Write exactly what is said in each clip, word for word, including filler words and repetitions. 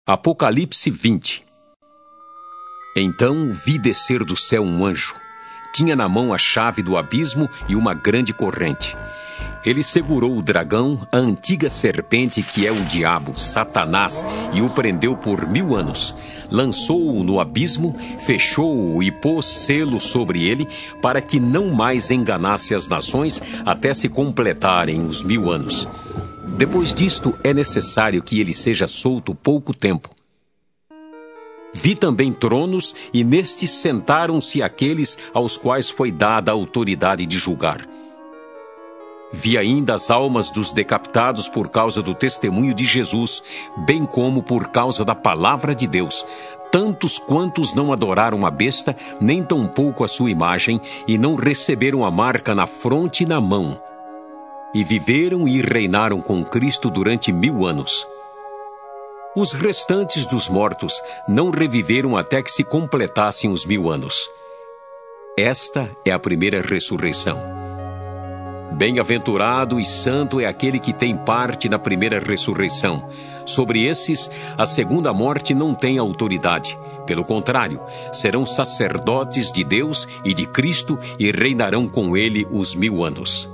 Apocalipse vinte. Então vi descer do céu um anjo. Tinha na mão a chave do abismo e uma grande corrente. Ele segurou o dragão, a antiga serpente que é o diabo, Satanás, e o prendeu por mil anos. Lançou-o no abismo, fechou-o e pôs selo sobre ele, para que não mais enganasse as nações até se completarem os mil anos. Depois disto, é necessário que ele seja solto pouco tempo. Vi também tronos, e nestes sentaram-se aqueles aos quais foi dada a autoridade de julgar. Vi ainda as almas dos decapitados por causa do testemunho de Jesus, bem como por causa da palavra de Deus, tantos quantos não adoraram a besta, nem tampouco a sua imagem, e não receberam a marca na fronte e na mão. E viveram e reinaram com Cristo durante mil anos. Os restantes dos mortos não reviveram até que se completassem os mil anos. Esta é a primeira ressurreição. Bem-aventurado e santo é aquele que tem parte na primeira ressurreição. Sobre esses, a segunda morte não tem autoridade. Pelo contrário, serão sacerdotes de Deus e de Cristo e reinarão com ele os mil anos.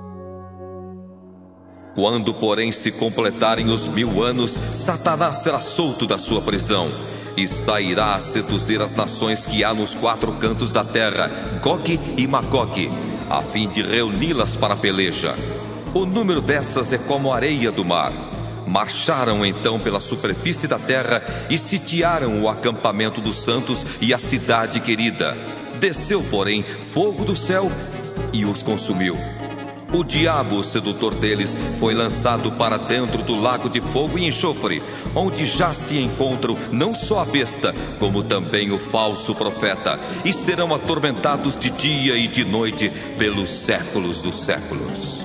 Quando, porém, se completarem os mil anos, Satanás será solto da sua prisão e sairá a seduzir as nações que há nos quatro cantos da terra, Gogue e Magogue, a fim de reuni-las para a peleja. O número dessas é como a areia do mar. Marcharam então pela superfície da terra e sitiaram o acampamento dos santos e a cidade querida. Desceu, porém, fogo do céu e os consumiu. O diabo, o sedutor deles, foi lançado para dentro do lago de fogo e enxofre, onde já se encontram não só a besta, como também o falso profeta, e serão atormentados de dia e de noite pelos séculos dos séculos.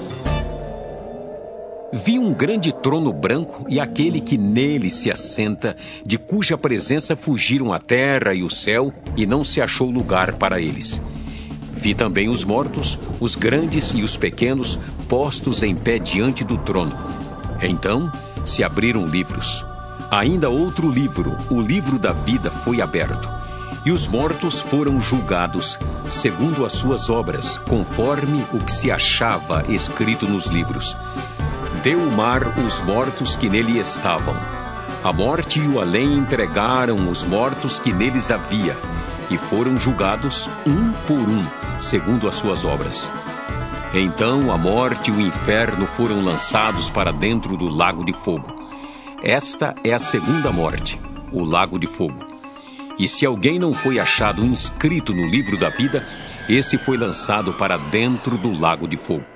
Vi um grande trono branco e aquele que nele se assenta, de cuja presença fugiram a terra e o céu, e não se achou lugar para eles. Vi também os mortos, os grandes e os pequenos, postos em pé diante do trono. Então se abriram livros. Ainda outro livro, o livro da vida, foi aberto. E os mortos foram julgados, segundo as suas obras, conforme o que se achava escrito nos livros. Deu o mar os mortos que nele estavam. A morte e o além entregaram os mortos que neles havia, e foram julgados um por um, segundo as suas obras. Então a morte e o inferno foram lançados para dentro do lago de fogo. Esta é a segunda morte, o lago de fogo. E se alguém não foi achado inscrito no livro da vida, esse foi lançado para dentro do lago de fogo.